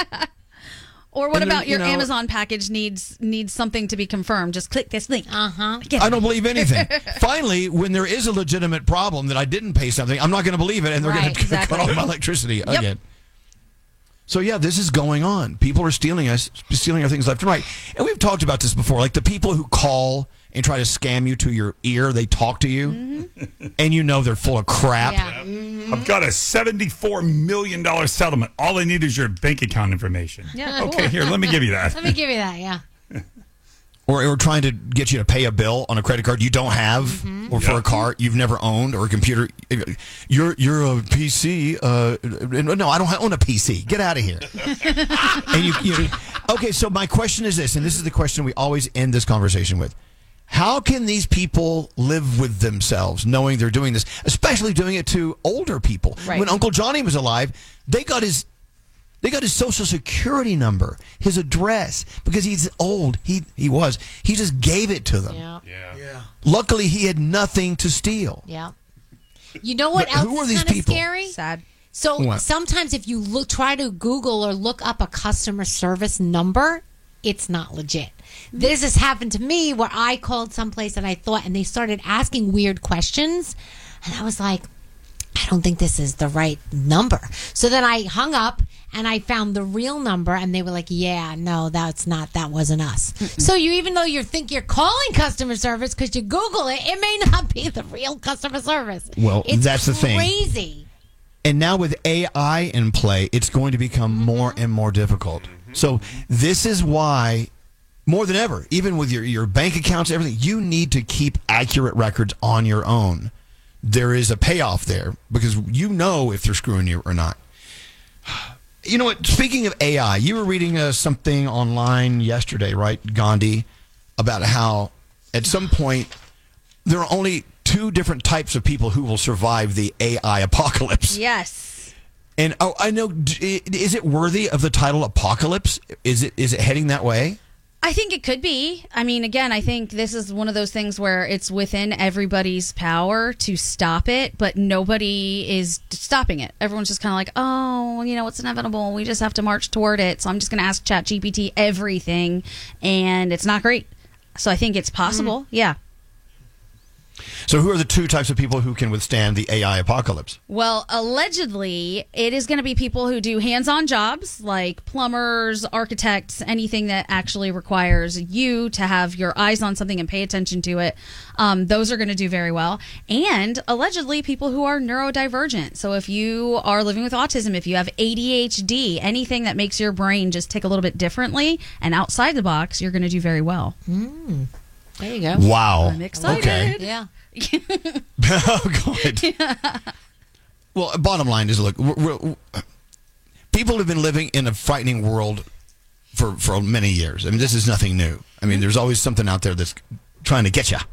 Or what about your Amazon package needs something to be confirmed? Just click this link. Uh-huh. I don't believe anything. Finally, when there is a legitimate problem that I didn't pay something, I'm not going to believe it, and they're going to cut off my electricity again. So yeah, this is going on. People are stealing our things left and right. And we've talked about this before. Like the people who call and try to scam you to your ear, they talk to you, and they're full of crap. Yeah. I've got a $74 million settlement. All they need is your bank account information. Yeah. Okay, here, let me give you that. Let me give you that, yeah. Or trying to get you to pay a bill on a credit card you don't have, or for a car you've never owned, or a computer. You're a PC. No, I don't own a PC. Get out of here. And okay, so my question is this, and this is the question we always end this conversation with. How can these people live with themselves knowing they're doing this, especially doing it to older people? Right. When Uncle Johnny was alive, they got his social security number, his address, because he's old. He just gave it to them. Yeah. Luckily, he had nothing to steal. Yeah. You know what else who are is these kind of people? scary? Sad. So What? sometimes if you try to Google or look up a customer service number, it's not legit. This has happened to me where I called someplace and they started asking weird questions, and I was like, I don't think this is the right number. So then I hung up and I found the real number, and they were like, yeah, no, that wasn't us. So even though you think you're calling customer service because you Google it, it may not be the real customer service. Well, it's that's the thing. Crazy. And now with AI in play, it's going to become more and more difficult. So this is why, more than ever, even with your bank accounts, everything, you need to keep accurate records on your own. There is a payoff there because if they're screwing you or not. You know what? Speaking of AI, you were reading something online yesterday, right, Gandhi, about how at some point there are only two different types of people who will survive the AI apocalypse. Yes. And I know. Is it worthy of the title apocalypse? Is it heading that way? I think it could be. I mean, again, I think this is one of those things where it's within everybody's power to stop it, but nobody is stopping it. Everyone's just kind of like, oh, it's inevitable. We just have to march toward it. So I'm just going to ask ChatGPT everything, and it's not great. So I think it's possible. Yeah. So who are the two types of people who can withstand the AI apocalypse? Well, allegedly, it is going to be people who do hands-on jobs like plumbers, architects, anything that actually requires you to have your eyes on something and pay attention to it. Those are going to do very well. And allegedly, people who are neurodivergent. So if you are living with autism, if you have ADHD, anything that makes your brain just tick a little bit differently and outside the box, you're going to do very well. There you go. Wow. I'm excited. Okay. Yeah. Oh, good. Well, bottom line is, look, people have been living in a frightening world for many years. I mean, this is nothing new. I mean, there's always something out there that's trying to get you,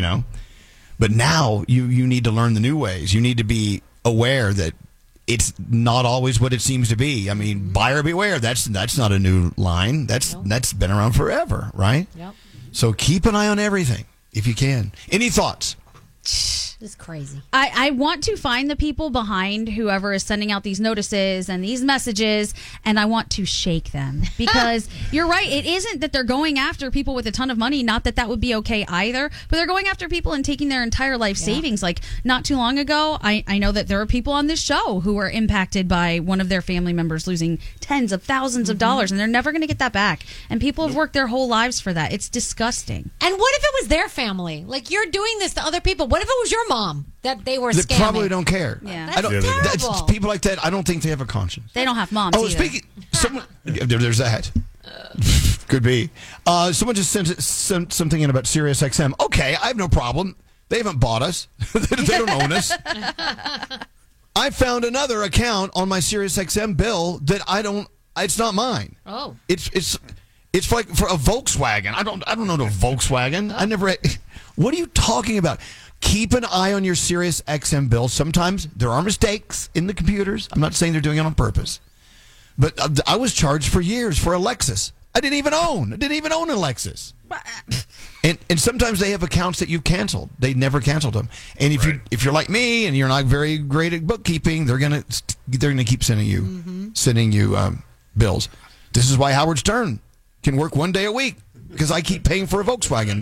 But now you need to learn the new ways. You need to be aware that it's not always what it seems to be. I mean, buyer beware. That's not a new line. That's been around forever, right? Yep. So keep an eye on everything if you can. Any thoughts? It's crazy. I want to find the people behind whoever is sending out these notices and these messages, and I want to shake them. Because you're right, it isn't that they're going after people with a ton of money, not that that would be okay either, but they're going after people and taking their entire life savings. Like, not too long ago, I know that there are people on this show who were impacted by one of their family members losing tens of thousands of dollars, and they're never going to get that back. And people have worked their whole lives for that. It's disgusting. And what if it was their family? Like, you're doing this to other people. What if it was your mom that they were They scamming? probably don't care. Yeah. I don't, That's terrible. people like that, I don't think they have a conscience. They don't have moms either. Speaking, someone, there's that. Could be. Someone just sent something in about SiriusXM. Okay, I have no problem. They haven't bought us. They don't own us. I found another account on my SiriusXM bill that it's not mine. Oh. It's like for a Volkswagen. I don't know the Volkswagen. I never. What are you talking about? Keep an eye on your SiriusXM bill. Sometimes there are mistakes in the computers. I'm not saying they're doing it on purpose. But I was charged for years for a Lexus. I didn't even own a Lexus. And sometimes they have accounts that you've canceled. They never canceled them. And if you're like me and you're not very great at bookkeeping, they're gonna keep sending you bills. This is why Howard Stern can work one day a week, because I keep paying for a Volkswagen.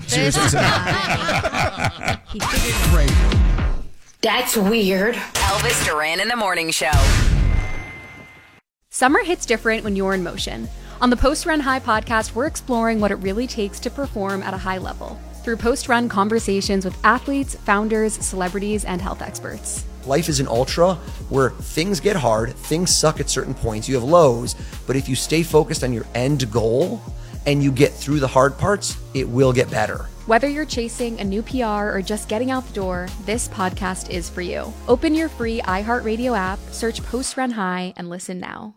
Great. That's weird. Elvis Duran in the Morning Show. Summer hits different when you're in motion. On the Post Run High podcast, we're exploring what it really takes to perform at a high level through post-run conversations with athletes, founders, celebrities, and health experts. Life is an ultra where things get hard, things suck at certain points, you have lows, but if you stay focused on your end goal and you get through the hard parts, it will get better. Whether you're chasing a new PR or just getting out the door, this podcast is for you. Open your free iHeartRadio app, search Post Run High, and listen now.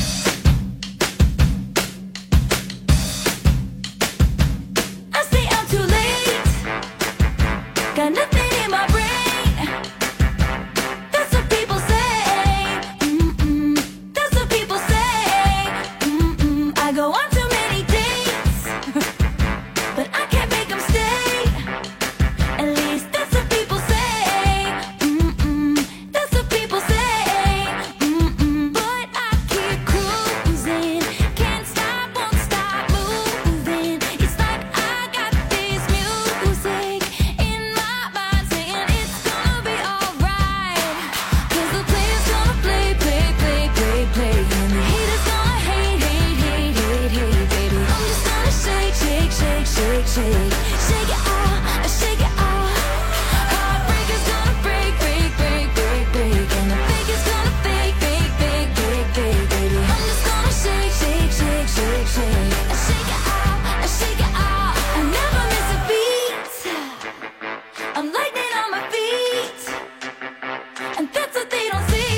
I stay out too late. Got nothing in my brain. That's what people say. That's what people say. I go on too many dates, but I can't make them stay. At least that's what people say. That's what people say. But I keep cruising. Can't stop, won't stop moving. It's like I got this music in my mind saying it's gonna be alright. 'Cause the player's gonna play, play, play, play, play. And the haters gonna hate, hate, hate, hate, hate, baby. I'm just gonna shake, shake, shake, shake, shake. Shake it out, shake it out. Heartbreaker's gonna break, break, break, break, break. And the fake is gonna fake, fake, fake, fake, fake, baby. I'm just gonna shake, shake, shake, shake, shake. Shake it out, shake it out. I never miss a beat. I'm lightning on my feet. And that's what they don't see.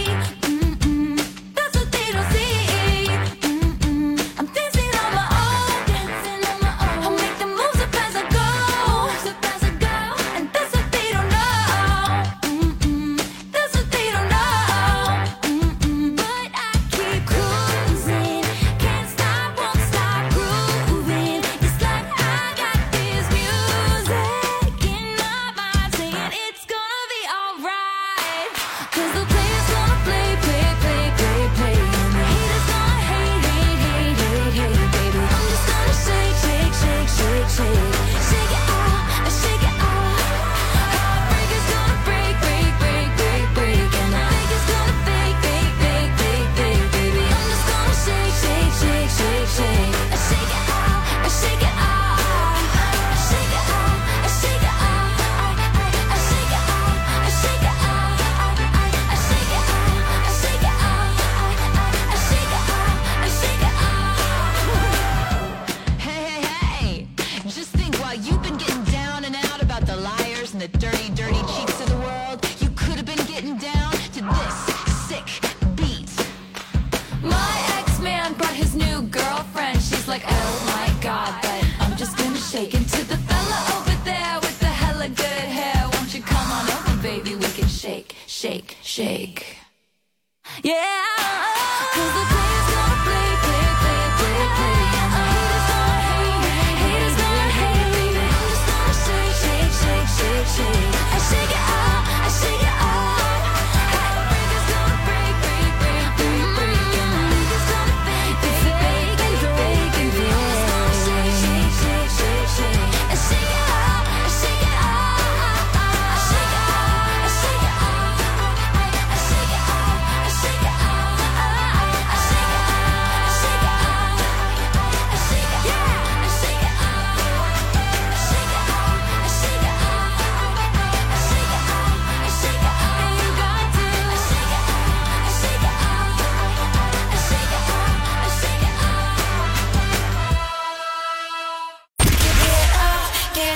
That's what they don't see. I'm dancing on my own, dancing on my own. I'll make the moves up as I go, and that's what they don't know. That's what they don't know. But I keep cruising, can't stop, won't stop grooving. It's like I got this music in my mind saying it's gonna be alright. 'Cause the player's gonna play, play, play, play, play. And the haters gonna hate, hate, hate, hate, hate, baby. I'm just gonna shake, shake, shake, shake, shake. Shake it out, shake it out. Heartbreaker's gonna break, break, break, break, break. And the fake is gonna fake, fake, fake, fake, fake, baby. I'm just gonna shake, shake, shake, shake, shake. Shake it out, shake it out. Shake it out, shake it out. Shake it out, shake it out. Shake it out, shake it out. Shake it out, shake it out. Hey, hey, hey. Just think, while you've been getting down and out about the liars and the dirty, dirty cheats of the world, you could have been getting down to this sick beat. My ex-man brought his new girlfriend. She's like, oh my god, but I'm just gonna shake into the fella over there with the hella good hair. Won't you come on over, baby? We can shake, shake, shake. Yeah. 'Cause the player's gonna play, play, play, play, play. And the haters gonna hate, haters gonna hate, baby. I'm just gonna shake, shake, shake, shake, shake.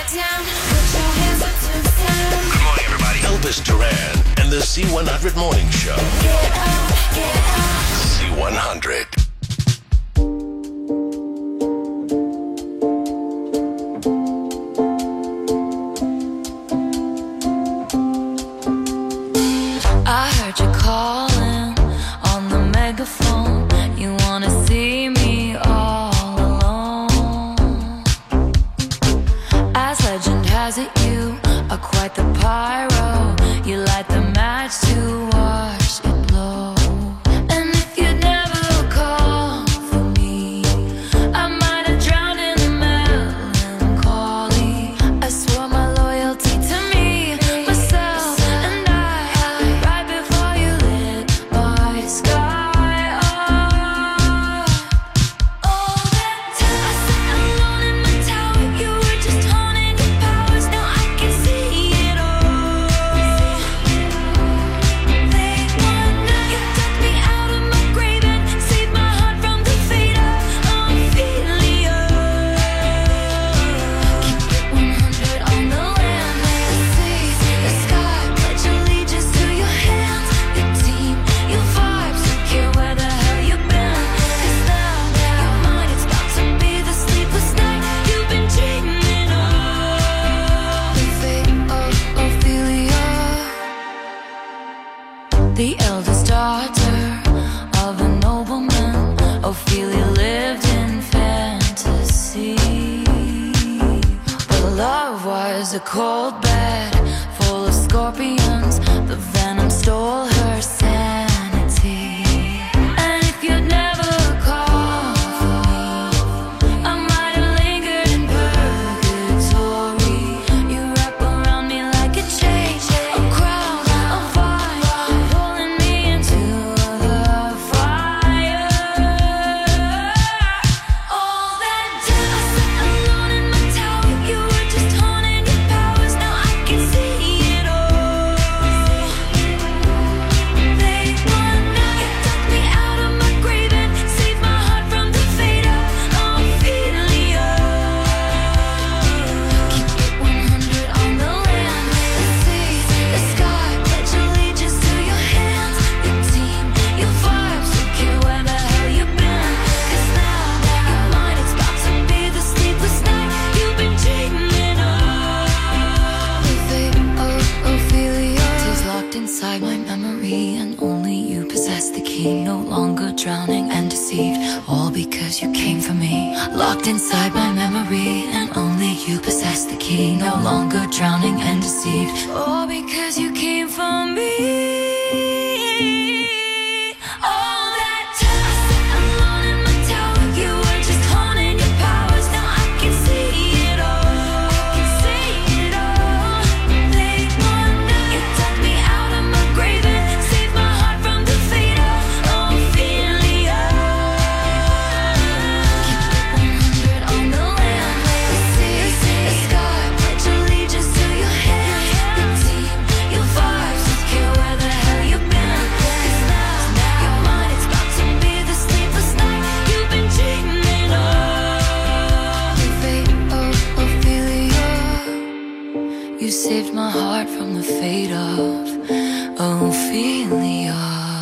get down. Put your hands up to the sound. Good morning, everybody. Elvis Duran and the C100 Morning Show. Get up, get up. C100. I heard you calling on the megaphone. You wanna see me all alone. As legend has it, you are quite the pyro. You light the match to watch it blow. And if you'd never call for me, I might have drowned in the melancholy. I swore my loyalty to me, myself, and I, right before you lit my sky up. All that time I sat alone in my tower, you were just haunting your powers. Now I can see it all. Late one night, you dug me out of my grave and saved my heart from the fate of Ophelia. Keep it 100 on the land, may I see the sky. Pledge allegiance to your hands, your team, your vibes. Don't care where the hell you've been. 'Cause now your mind is about to be the sleepless night you've been dreaming of. The fate of Ophelia. The eldest daughter of a nobleman, Ophelia lived in fantasy. But love was a cold bed full of scorpions. The venom stole her sanity. And if you'd never called for me, I might have lingered in purgatory. You wrap around me like a chain, a crown, a vine, pulling me into the fire. All that time I sat alone in my tower, you were just haunting your powers. Now I can see it all. Late one night, you dug me out of my grave and saved my heart from the fate of Ophelia. Keep it 100 on the land, may I see the sky. Pledge allegiance to your hands, your team, your vibes. Don't care where the hell you've been. 'Cause now your mind is about to be the sleepless night you've been dreaming of. The fate of Ophelia is locked inside my memory, and only you possess the key. No longer drowning and deceived, all because you came for me. Locked inside my memory, and only you possess the key. No longer drowning and deceived, all because you came for me. All that time I sat alone in my tower, you were just haunting your powers. Now I can see it all. Late one night, you dug me out of my grave and saved my heart from the fate of Ophelia. Keep it 100 on the land, may I see the sky. Pledge allegiance to your hands, your team, your vibes. Don't care where the hell you've been. 'Cause now your mind is about to be the sleepless night you've been dreaming of. The fate of Ophelia. You saved my heart from the fate of Ophelia.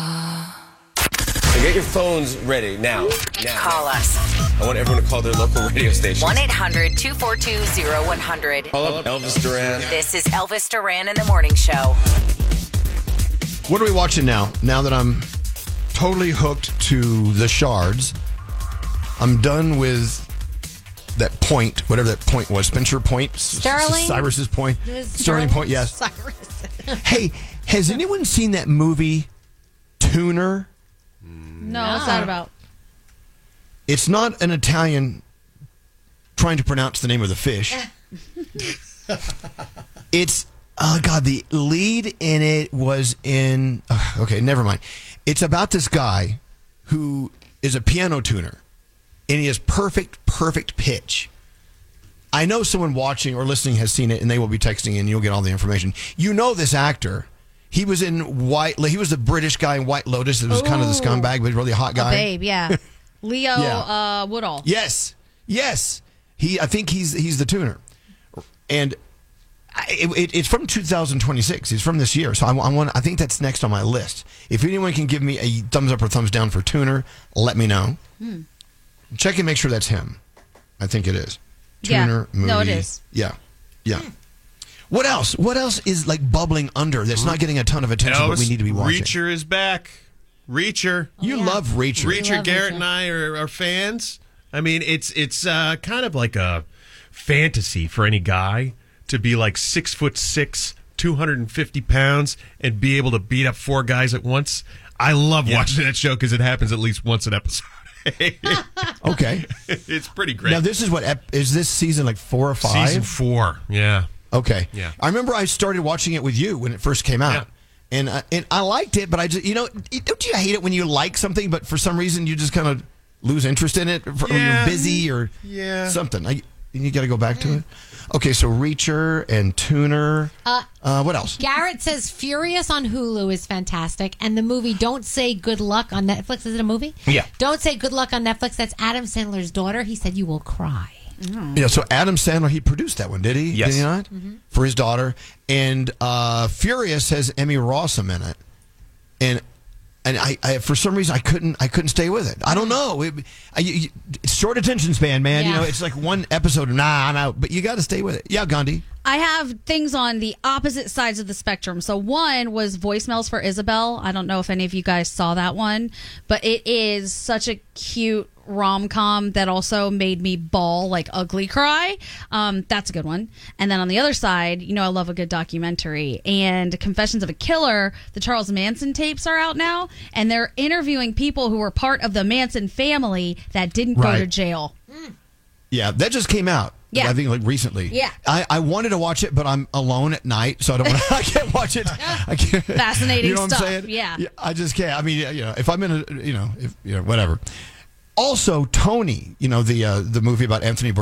Get your phones ready now. Call us. I want everyone to call their local radio station. 1-800-242-0100. Call up Elvis Duran. This is Elvis Duran in the Morning Show. What are we watching now? Now that I'm totally hooked to the shards, I'm done with that point, whatever that point was. Spencer Point? Sterling? Cyrus's Point? It was Sterling Point, yes. Cyrus. Hey, has anyone seen that movie, Tuner? No, what's that about? It's not an Italian trying to pronounce the name of the fish. It's, oh God, the lead in it was in, okay, never mind. It's about this guy who is a piano tuner, and he has perfect pitch. I know someone watching or listening has seen it, and they will be texting in. You'll get all the information. You know this actor. He was in He was the British guy in White Lotus. That was kind of the scumbag, but really a hot guy. A babe, yeah. Leo Woodall. Yes. I think he's the tuner. And it's from 2026. It's from this year. So I think that's next on my list. If anyone can give me a thumbs up or thumbs down for Tuner, let me know. Check and make sure that's him. I think it is. Tuner movie. No, it is. Yeah. What else? What else is like bubbling under that's not getting a ton of attention, but we need to be watching? Reacher is back. Reacher. You love Reacher. Reacher, Garrett and I are fans. I mean, it's kind of like a fantasy for any guy to be like 6'6", 250 pounds, and be able to beat up 4 guys at once. I love watching that show because it happens at least once an episode. Okay. It's pretty great. Now, this is is this season like 4 or 5? Season 4, yeah. Okay. Yeah. I remember I started watching it with you when it first came out. Yeah. And I liked it, but I just, don't you hate it when you like something, but for some reason you just kind of lose interest in it, or you're busy or something. You got to go back to it. Okay, so Reacher and Tuner. What else? Garrett says Furious on Hulu is fantastic, and the movie Don't Say Good Luck on Netflix. Is it a movie? Yeah. Don't Say Good Luck on Netflix. That's Adam Sandler's daughter. He said you will cry. Yeah, so Adam Sandler, he produced that one, did he? Yes. Did he not? For his daughter. And Furious has Emmy Rossum in it. And I for some reason I couldn't stay with it. I don't know. It's short attention span, man. Yeah. It's like one episode. Nah, I'm out. But you got to stay with it. Yeah, Gandhi. I have things on the opposite sides of the spectrum. So one was Voicemails for Isabel. I don't know if any of you guys saw that one, but it is such a cute rom-com that also made me bawl, like ugly cry. That's a good one. And then on the other side, I love a good documentary. And Confessions of a Killer, the Charles Manson tapes are out now, and they're interviewing people who were part of the Manson family that didn't go to jail. Yeah, that just came out. Yeah. I think like recently. Yeah. I wanted to watch it, but I'm alone at night, so I can't watch it. I can't. Fascinating you know stuff. What I'm saying? Yeah. I just can't. I mean, if I'm in a, whatever. Also, Tony, the movie about Anthony